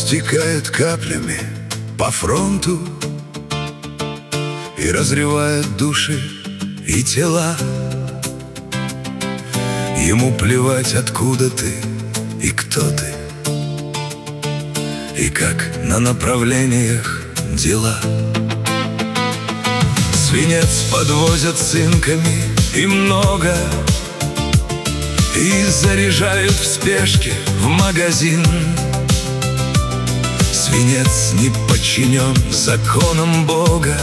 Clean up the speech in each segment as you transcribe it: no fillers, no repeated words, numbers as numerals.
стекает каплями по фронту и разрывает души и тела. Ему плевать, откуда ты и кто ты, и как на направлениях дела. Свинец подвозят цинками и много, и заряжают в спешке в магазин. Свинец не подчинен законам Бога,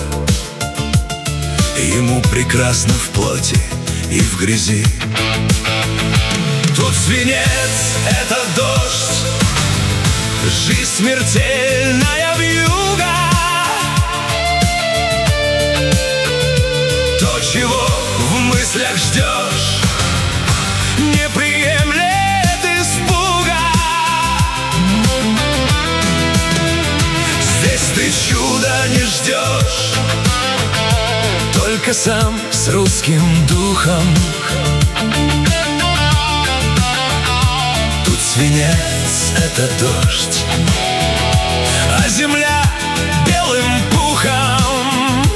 ему прекрасно в плоти и в грязи. Тут свинец — это дождь, жизнь смертельная вьюга. То, чего в мыслях ждешь, не приемлет испуга. Здесь ты чуда не ждешь, только сам с русским духом. Тут свинец — это дождь, а земля белым пухом.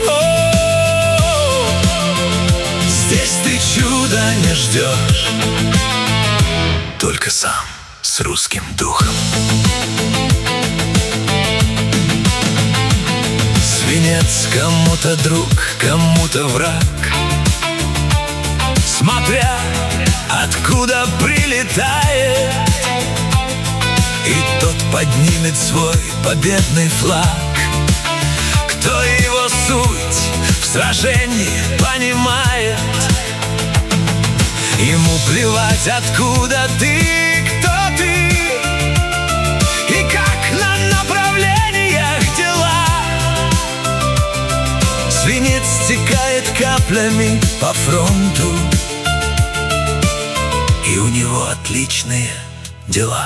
Здесь ты чуда не ждешь, только сам с русским духом. Свинец кому-то друг, кому-то враг, смотря откуда прилетает, и тот поднимет свой победный флаг. Кто его суть в сражении понимает, ему плевать, откуда ты, кто ты, и как на направлениях дела. Свинец стекает каплями по фронту, и у него отличные дела.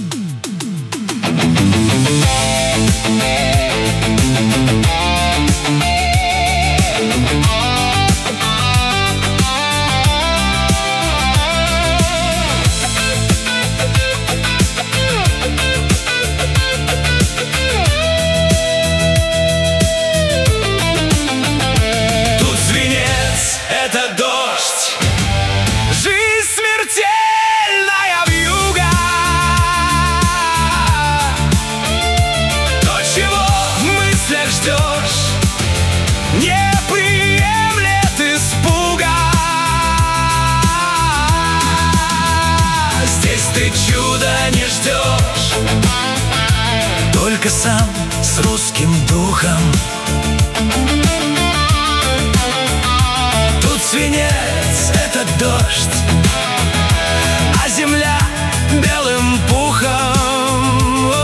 Тут свинец — это дождь, жизнь смертельная вьюга. То, чего в мыслях ждешь, не приемлет испуга. Здесь ты чуда не ждешь, только сам с русским духом. Тут свинец — это дождь, а земля белым пухом.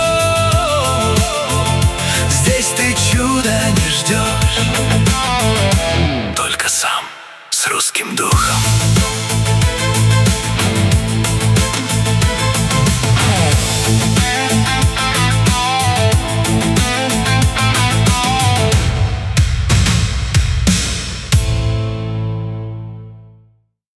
Здесь ты чуда не ждешь, только сам с русским духом.